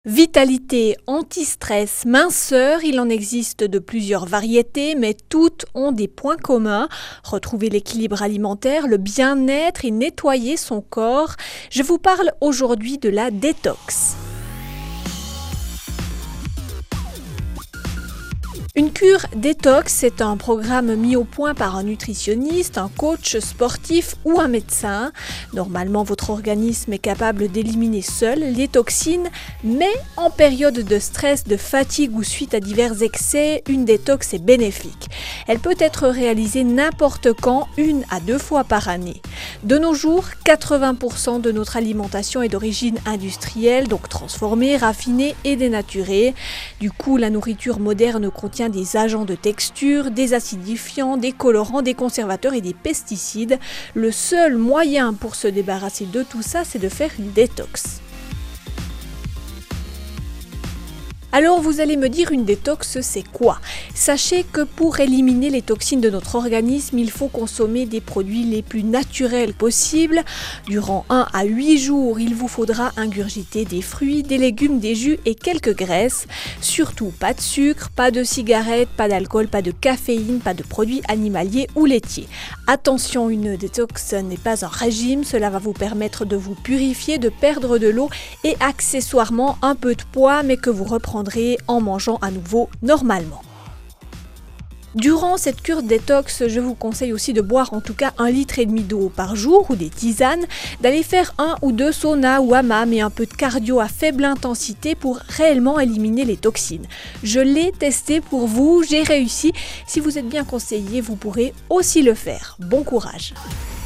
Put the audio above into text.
Vitalité, anti-stress, minceur, il en existe de plusieurs variétés, mais toutes ont des points communs. Retrouver l'équilibre alimentaire, le bien-être et nettoyer son corps. Je vous parle aujourd'hui de la détox. Une cure détox, c'est un programme mis au point par un nutritionniste, un coach sportif ou un médecin. Normalement, votre organisme est capable d'éliminer seul les toxines, mais en période de stress, de fatigue ou suite à divers excès, une détox est bénéfique. Elle peut être réalisée n'importe quand, 1 à 2 fois par année. De nos jours, 80% de notre alimentation est d'origine industrielle, donc transformée, raffinée et dénaturée. Du coup, la nourriture moderne contient des agents de texture, des acidifiants, des colorants, des conservateurs et des pesticides. Le seul moyen pour se débarrasser de tout ça, c'est de faire une détox. Alors vous allez me dire, une détox, c'est quoi? Sachez que pour éliminer les toxines de notre organisme, il faut consommer des produits les plus naturels possibles. Durant 1 à 8 jours, il vous faudra ingurgiter des fruits, des légumes, des jus et quelques graisses. Surtout pas de sucre, pas de cigarettes, pas d'alcool, pas de caféine, pas de produits animaliers ou laitiers. Attention, une détox n'est pas un régime, cela va vous permettre de vous purifier, de perdre de l'eau et accessoirement un peu de poids, mais que vous reprendrez en mangeant à nouveau normalement. Durant cette cure détox, je vous conseille aussi de boire en tout cas 1,5 litre d'eau par jour ou des tisanes, d'aller faire 1 ou 2 saunas ou hammams et un peu de cardio à faible intensité pour réellement éliminer les toxines. Je l'ai testé pour vous, j'ai réussi. Si vous êtes bien conseillé, vous pourrez aussi le faire. Bon courage!